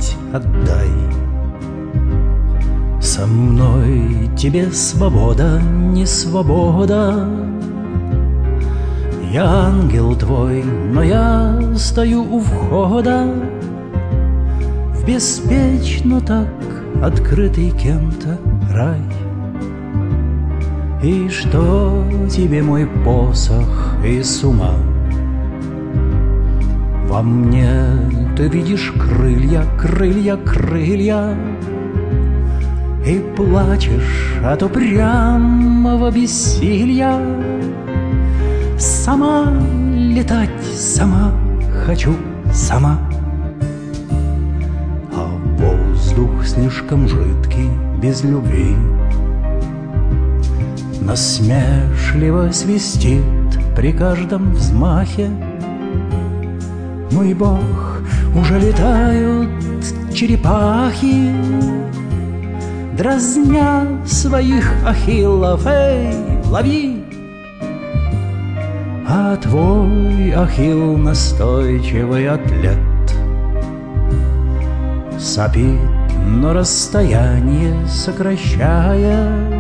быть, отдай. Со мной тебе свобода, не свобода. Я ангел твой, но я стою у входа в беспечно так открытый кем-то рай. И что тебе мой посох и с ума? Во мне ты видишь крылья, крылья, крылья, и плачешь от упрямого бессилья. Сама летать, сама хочу, сама. А воздух слишком жидкий, без любви, насмешливо свистит при каждом взмахе. Мой Бог, уже летают черепахи, дразня своих ахиллов. Эй, лови! А твой ахилл настойчивый атлет сопит, но расстояние сокращает.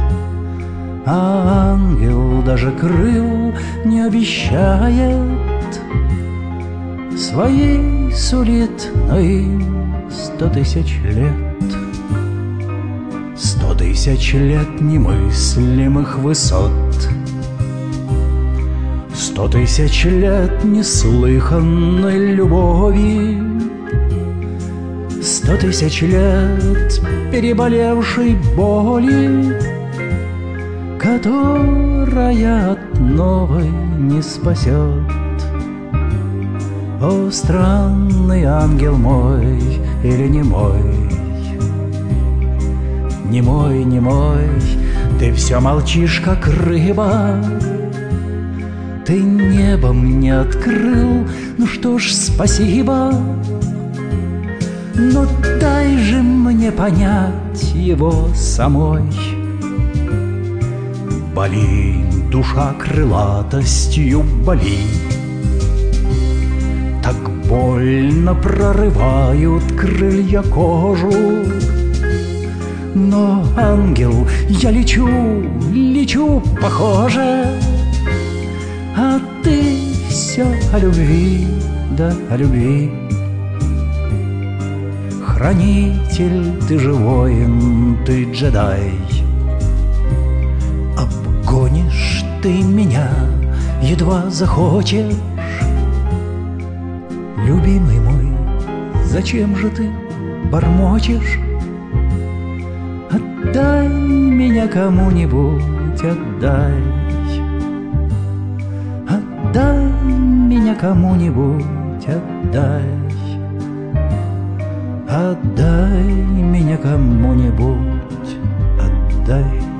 А ангел даже крыл не обещает, своей сулит, но им 100 тысяч лет. 100 тысяч лет немыслимых высот, 100 тысяч лет неслыханной любови, 100 тысяч лет переболевшей боли, которая от новой не спасет. О, странный ангел мой или не мой? Не мой, не мой, ты все молчишь, как рыба. Ты небом не открыл, ну что ж, спасибо. Но дай же мне понять его самой. Боли, душа крылатостью боли, так больно прорывают крылья кожу. Но, ангел, я лечу, лечу, похоже, а ты все о любви, да о любви. Хранитель, ты же воин, ты джедай. Обгонишь ты меня, едва захочешь. Любимый мой, зачем же ты бормочешь? Отдай меня кому-нибудь, отдай. Отдай меня кому-нибудь, отдай. Отдай меня кому-нибудь, отдай.